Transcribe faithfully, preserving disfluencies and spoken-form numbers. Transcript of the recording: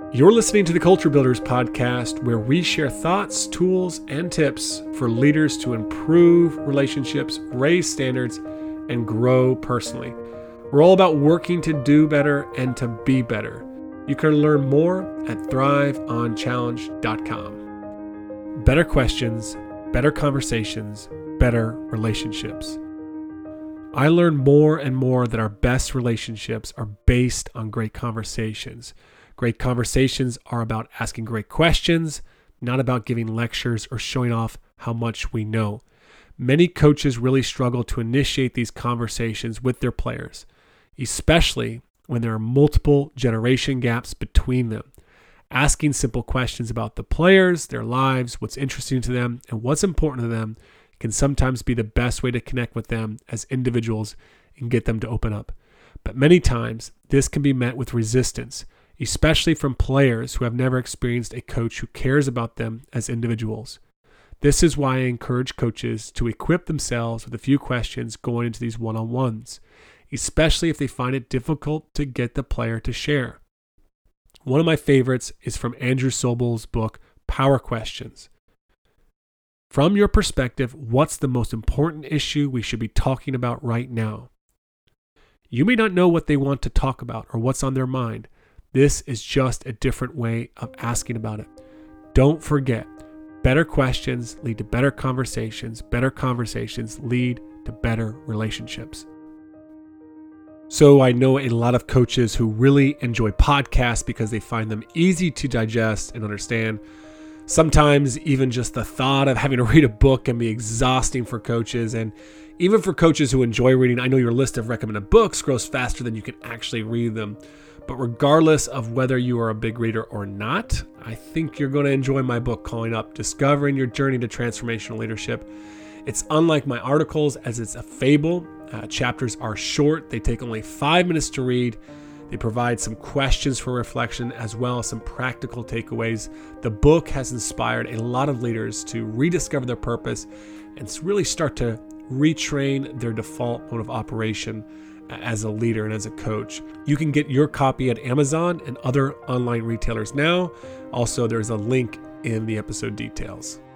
You're listening to the Culture Builders podcast, where we share thoughts, tools, and tips for leaders to improve relationships, raise standards, and grow personally. We're all about working to do better and to be better. You can learn more at thrive on challenge dot com. Better questions, better conversations, better relationships. I learn more and more that our best relationships are based on great conversations. Great conversations are about asking great questions, not about giving lectures or showing off how much we know. Many coaches really struggle to initiate these conversations with their players, especially when there are multiple generation gaps between them. Asking simple questions about the players, their lives, what's interesting to them, and what's important to them can sometimes be the best way to connect with them as individuals and get them to open up. But many times, this can be met with resistance, especially from players who have never experienced a coach who cares about them as individuals. This is why I encourage coaches to equip themselves with a few questions going into these one-on-ones, especially if they find it difficult to get the player to share. One of my favorites is from Andrew Sobel's book, Power Questions. From your perspective, what's the most important issue we should be talking about right now? You may not know what they want to talk about or what's on their mind. This is just a different way of asking about it. Don't forget, better questions lead to better conversations. Better conversations lead to better relationships. So I know a lot of coaches who really enjoy podcasts because they find them easy to digest and understand. Sometimes even just the thought of having to read a book can be exhausting for coaches. And even for coaches who enjoy reading, I know your list of recommended books grows faster than you can actually read them. But regardless of whether you are a big reader or not, I think you're going to enjoy my book calling up Discovering Your Journey to Transformational Leadership. It's unlike my articles as it's a fable. Uh, chapters are short. They take only five minutes to read. They provide some questions for reflection as well as some practical takeaways. The book has inspired a lot of leaders to rediscover their purpose and really start to retrain their default mode of operation as a leader and as a coach. You can get your copy at Amazon and other online retailers now. Also, there's a link in the episode details.